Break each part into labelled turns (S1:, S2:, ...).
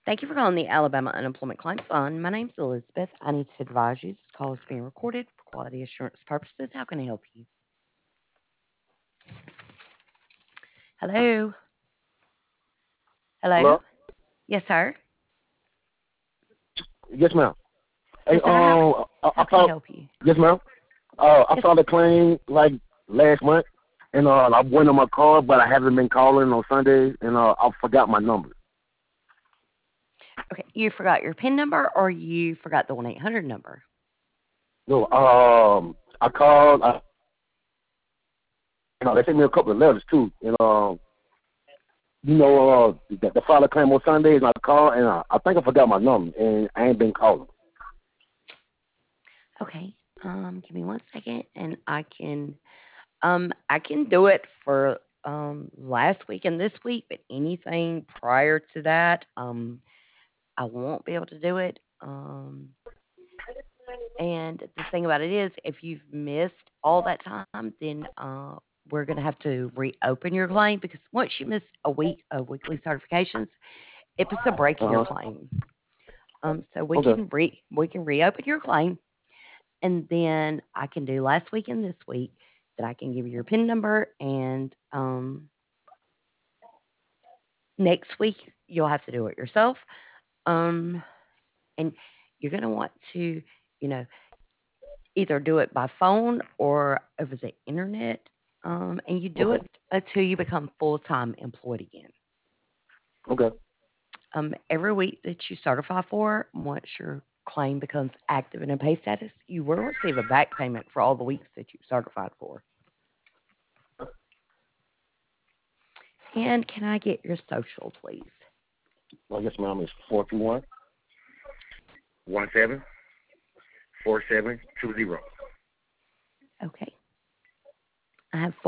S1: Thank you for calling the Alabama Unemployment Claims Fund. My name's Elizabeth. I need to advise you this call is being recorded for quality assurance purposes. How can I help you? Hello? Hello?
S2: Hello?
S1: Yes, sir.
S2: Yes, ma'am. Hey,
S1: Yes, sir. How
S2: I
S1: can I
S2: found,
S1: help you?
S2: yes, ma'am. I
S1: Yes.
S2: found a claim like last month, and I went on my call, but I haven't been calling on Sundays, and I forgot my number.
S1: Okay. You forgot your PIN number or you forgot the 1-800 number?
S2: No, I called. They sent me a couple of letters too, and the file a claim on Sundays, and I called, and I think I forgot my number, and I ain't been calling.
S1: Okay. Give me 1 second and I can do it for last week and this week, but anything prior to that, I won't be able to do it. And the thing about it is, if you've missed all that time, then we're going to have to reopen your claim because once you miss a week of weekly certifications, it puts a break in your
S2: Uh huh.
S1: claim. So
S2: Okay.
S1: we can reopen your claim, and then I can do last week and this week. That I can give you your PIN number, and next week you'll have to do it yourself. Um, and you're going to want to, you know, either do it by phone or over the internet, and you do
S2: Okay.
S1: it until you become full-time employed again.
S2: Okay.
S1: Every week that you certify for, once your claim becomes active and in pay status, you will receive a back payment for all the weeks that you certified for. And can I get your social, please?
S2: Well, yes, ma'am. It's 421-1747-4720.
S1: Okay. I have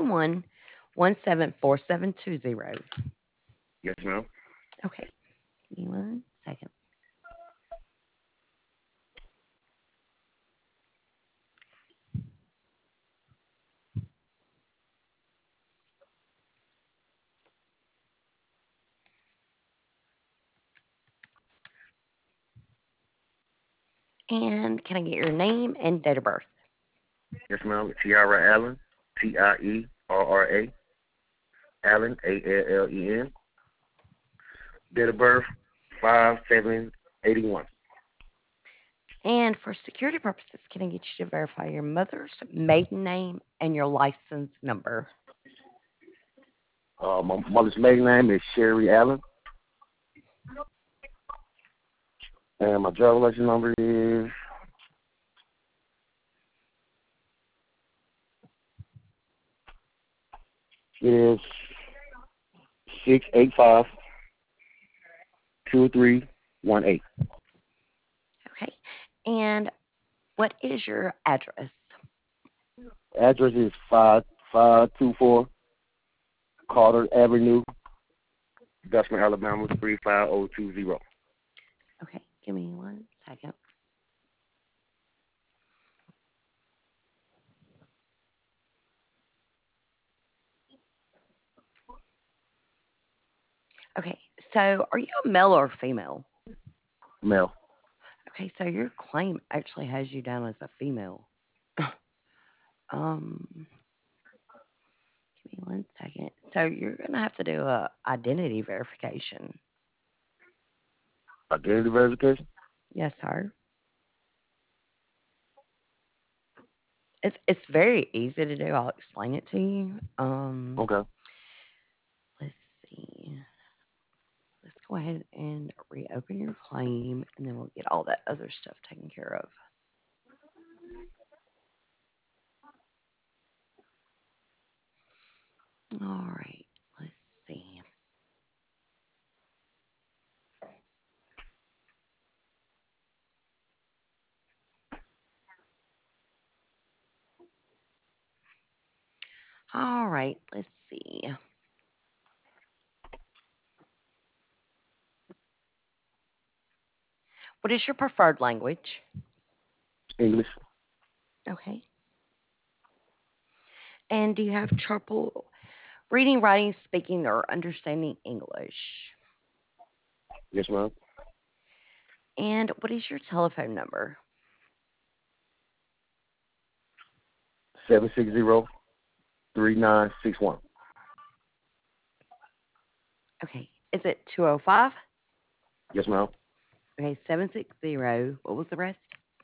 S1: 421-174720.
S2: Yes, ma'am.
S1: Okay. Give me 1 second. And can I get your name and date of birth?
S2: Yes, ma'am. Tiara Allen, Tierra. Allen, Allen. Date of birth 5/7/81.
S1: And for security purposes, can I get you to verify your mother's maiden name and your license number?
S2: My mother's maiden name is Sherry Allen, and my driver's license number is 685-2318.
S1: Okay. And what is your address?
S2: Address is 5524 Carter Avenue, Dustman, Alabama 35020.
S1: Okay. Give me 1 second. Okay. So are you a male or female?
S2: Male.
S1: Okay. So your claim actually has you down as a female. um, Give me 1 second. So you're going to have to do a identity verification.
S2: Identity verification.
S1: Yes, sir. It's very easy to do. I'll explain it to you.
S2: Okay.
S1: Let's see. Let's go ahead and reopen your claim, and then we'll get all that other stuff taken care of. All right. Let's see. All right. Let's see. What is your preferred language?
S2: English.
S1: Okay. And do you have trouble reading, writing, speaking, or understanding English?
S2: Yes, ma'am.
S1: And what is your telephone number?
S2: 760-3961.
S1: Okay. Is it 205?
S2: Yes, ma'am.
S1: Okay, 760. What was the rest?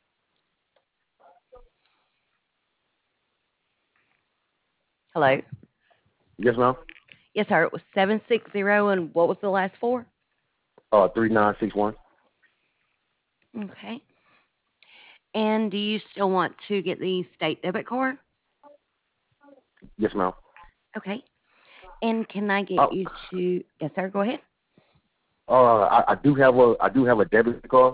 S1: Hello?
S2: Yes, ma'am.
S1: Yes, sir. It was 760. And what was the last four?
S2: 3961.
S1: Okay. And do you still want to get the state debit card?
S2: Yes, ma'am.
S1: Okay. And can I get
S2: Oh,
S1: you to? Yes, sir. Go ahead.
S2: I do have a debit card.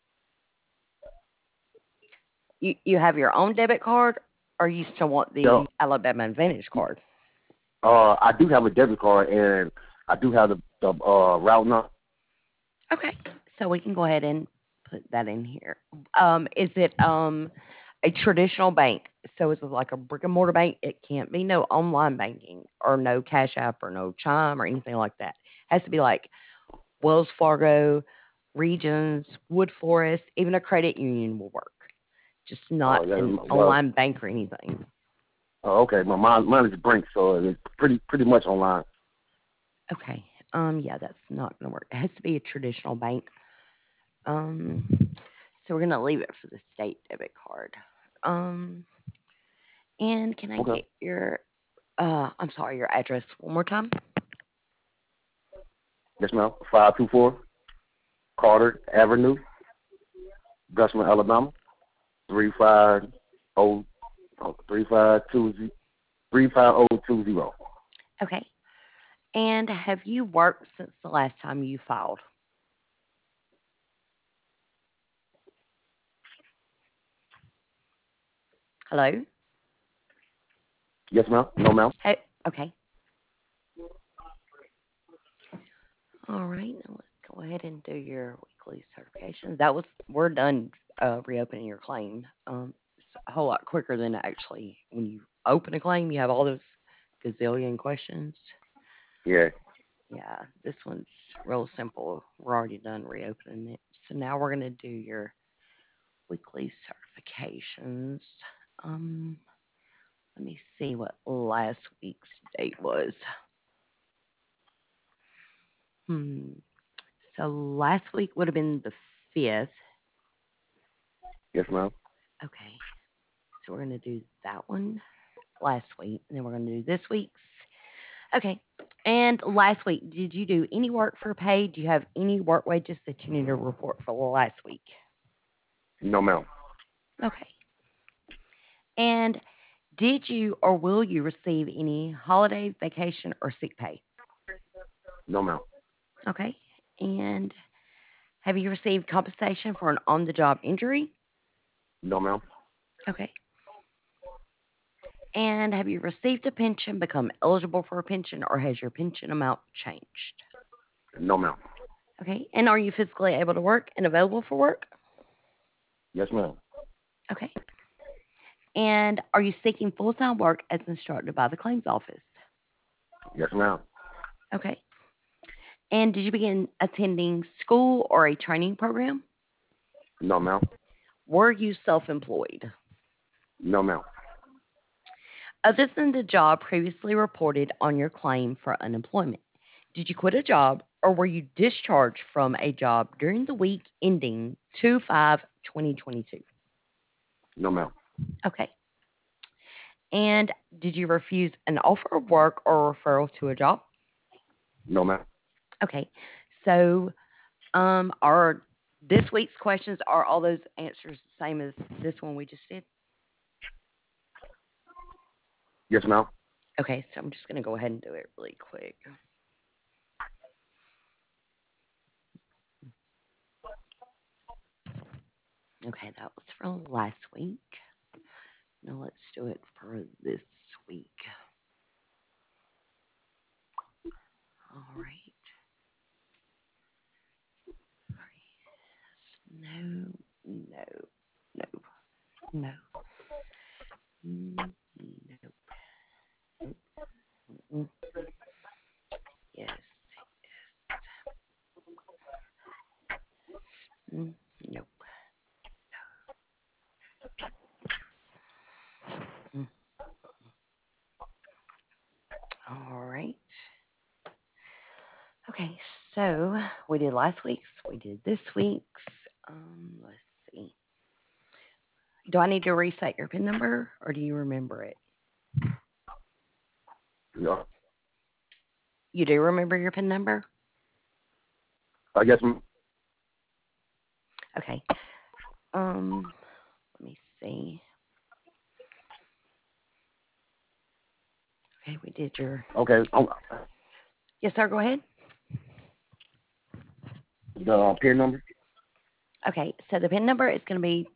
S1: You have your own debit card, or you still want
S2: Yeah.
S1: the Alabama Advantage card?
S2: I do have a debit card, and I do have the route number.
S1: Okay. So we can go ahead and put that in here. Is it a traditional bank? So is it like a brick and mortar bank? It can't be no online banking or no Cash App or no Chime or anything like that. It has to be like Wells Fargo, Regions, Wood Forest, even a credit union will work. Just not
S2: Yeah,
S1: an
S2: well,
S1: online bank or anything.
S2: okay. Mine is Brink, so it's pretty much online.
S1: Okay. Yeah, that's not gonna work. It has to be a traditional bank. Um, so we're gonna leave it for the state debit card. Um, and can I
S2: Okay.
S1: get your I'm sorry, your address one more time?
S2: Yes, ma'am. 524 Carter Avenue, Gusman, Alabama. 350 35020. 35020.
S1: Okay. And have you worked since the last time you filed? Hello?
S2: Yes, ma'am. No, ma'am.
S1: Hey, okay. All right. Now let's go ahead and do your weekly certifications. We're done reopening your claim. It's a whole lot quicker than actually when you open a claim, you have all those gazillion questions.
S2: Yeah.
S1: Yeah, this one's real simple. We're already done reopening it. So now we're going to do your weekly certifications. Um, Let me see what last week's date was. Hmm. So last week would have been the 5th.
S2: Yes, ma'am.
S1: Okay. So we're going to do that one last week, and then we're going to do this week's. Okay. And last week, did you do any work for pay? Do you have any work wages that you need to report for the last week?
S2: No, ma'am.
S1: Okay. And did you or will you receive any holiday, vacation, or sick pay?
S2: No, ma'am.
S1: Okay. And have you received compensation for an on the job injury?
S2: No, ma'am.
S1: Okay. And have you received a pension, become eligible for a pension, or has your pension amount changed?
S2: No, ma'am.
S1: Okay. And are you physically able to work and available for work?
S2: Yes, ma'am.
S1: Okay. And are you seeking full time work as instructed by the claims office?
S2: Yes, ma'am.
S1: Okay. And did you begin attending school or a training program?
S2: No, ma'am.
S1: Were you self employed?
S2: No, ma'am.
S1: Other than the job previously reported on your claim for unemployment, did you quit a job or were you discharged from a job during the week ending 2/5/2022?
S2: No, ma'am.
S1: Okay. And did you refuse an offer of work or referral to a job?
S2: No, ma'am.
S1: Okay. So, are this week's questions, are all those answers the same as this one we just did?
S2: Yes, ma'am.
S1: Okay, so I'm just going to go ahead and do it really quick. Okay, that was for last week. Now let's do it for this week. All right. No, no, no, no, no. Mm, yes, Mm, nope. Mm, all right. Okay, so we did last week's, we did this week's. Let's see. Do I need to reset your PIN number or do you remember it?
S2: Yeah.
S1: You do remember your PIN number?
S2: I guess.
S1: Okay. Let me see. Okay, we did your.
S2: Okay.
S1: Yes, sir. Go ahead.
S2: The PIN number.
S1: Okay, so the PIN number is going to be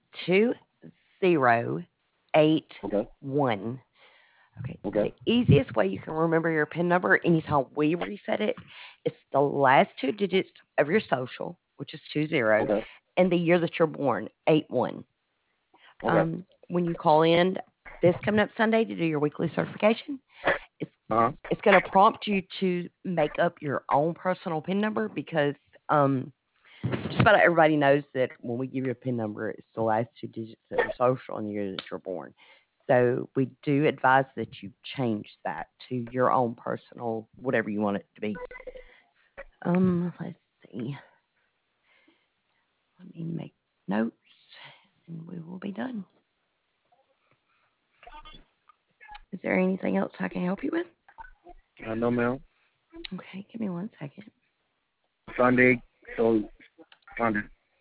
S1: 2081.
S2: Okay.
S1: Okay,
S2: Okay.
S1: the easiest way you can remember your PIN number anytime we reset it, it's the last two digits of your social, which is 20,
S2: Okay.
S1: and the year that you're born, 81.
S2: Okay.
S1: When you call in this coming up Sunday to do your weekly certification, it's
S2: Uh huh.
S1: it's going to prompt you to make up your own personal PIN number because just about everybody knows that when we give you a PIN number, it's the last two digits of your social and the year that you're born. So we do advise that you change that to your own personal, whatever you want it to be. Let's see. Let me make notes, and we will be done. Is there anything else I can help you with?
S2: No, ma'am.
S1: Okay, give me 1 second.
S2: Sunday. So Sunday.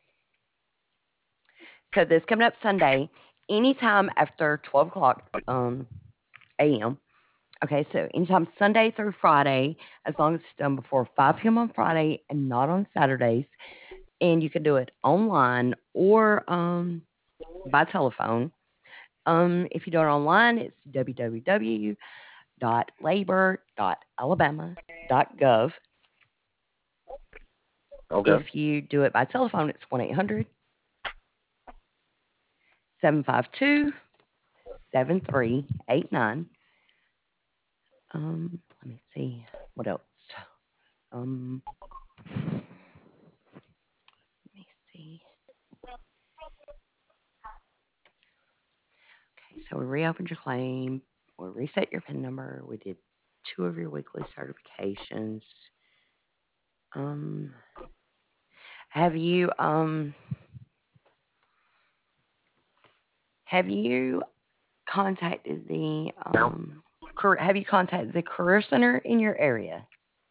S1: So this coming up Sunday, anytime after 12 o'clock a.m. Okay, so anytime Sunday through Friday, as long as it's done before 5 p.m. on Friday and not on Saturdays, and you can do it online or by telephone. If you do it online, it's www.labor.alabama.gov.
S2: Okay.
S1: If you do it by telephone, it's 1-800-752-7389. Let me see what else. Um, let me see. Okay, so we reopened your claim. We reset your PIN number. We did 2 of your weekly certifications. Um, have you have you contacted the
S2: Now.
S1: have you contacted the career center in your area?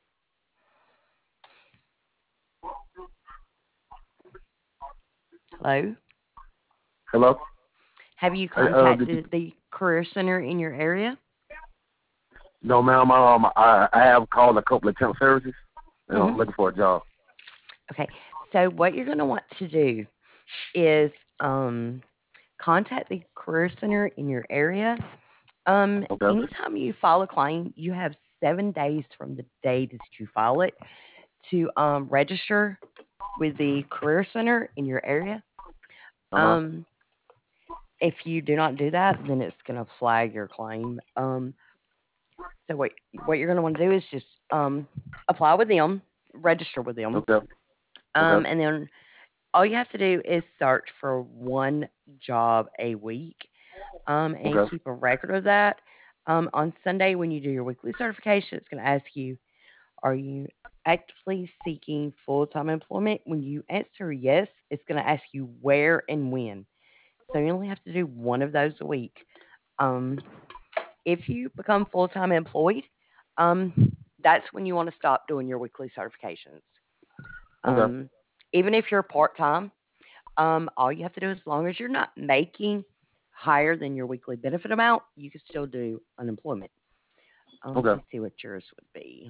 S1: Hello?
S2: Hello.
S1: Have you
S2: Did you,
S1: contacted the career center in your area?
S2: no, ma'am. I have called a couple of temp services, and
S1: Hmm.
S2: I'm looking for a job.
S1: Okay. So what you're going to want to do is contact the career center in your area.
S2: Okay.
S1: Anytime you file a claim, you have 7 days from the day that you file it to register with the career center in your area.
S2: Uh huh.
S1: Um, if you do not do that, then it's going to flag your claim. So what you're going to want to do is just apply with them, register with them,
S2: Okay. Okay.
S1: and then all you have to do is search for one job a week, and
S2: Okay.
S1: keep a record of that. On Sunday, when you do your weekly certification, it's going to ask you, are you actively seeking full time employment? When you answer yes, it's going to ask you where and when. So you only have to do one of those a week. Um, if you become full time employed, um, that's when you want to stop doing your weekly certifications.
S2: Okay.
S1: Um, Even if you're part time, all you have to do, as long as you're not making higher than your weekly benefit amount, you can still do unemployment. Let
S2: Okay.
S1: me see what yours would be.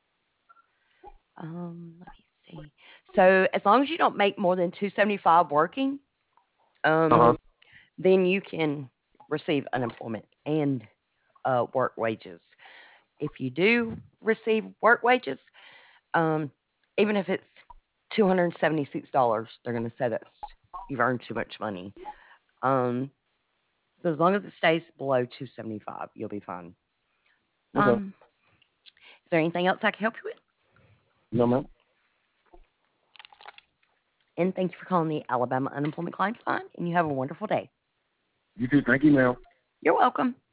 S1: Let me see. So as long as you don't make more than 275 working,
S2: Uh
S1: um,
S2: huh.
S1: then you can receive unemployment and work wages. If you do receive work wages, um, even if it's $276, they're going to say that you've earned too much money. Um, so as long as it stays below 275, you'll be fine.
S2: Okay.
S1: Um, is there anything else I can help you with?
S2: No, ma'am.
S1: And thank you for calling the Alabama Unemployment Clients Fund, and you have a wonderful day.
S2: You too. Thank you, ma'am.
S1: You're welcome.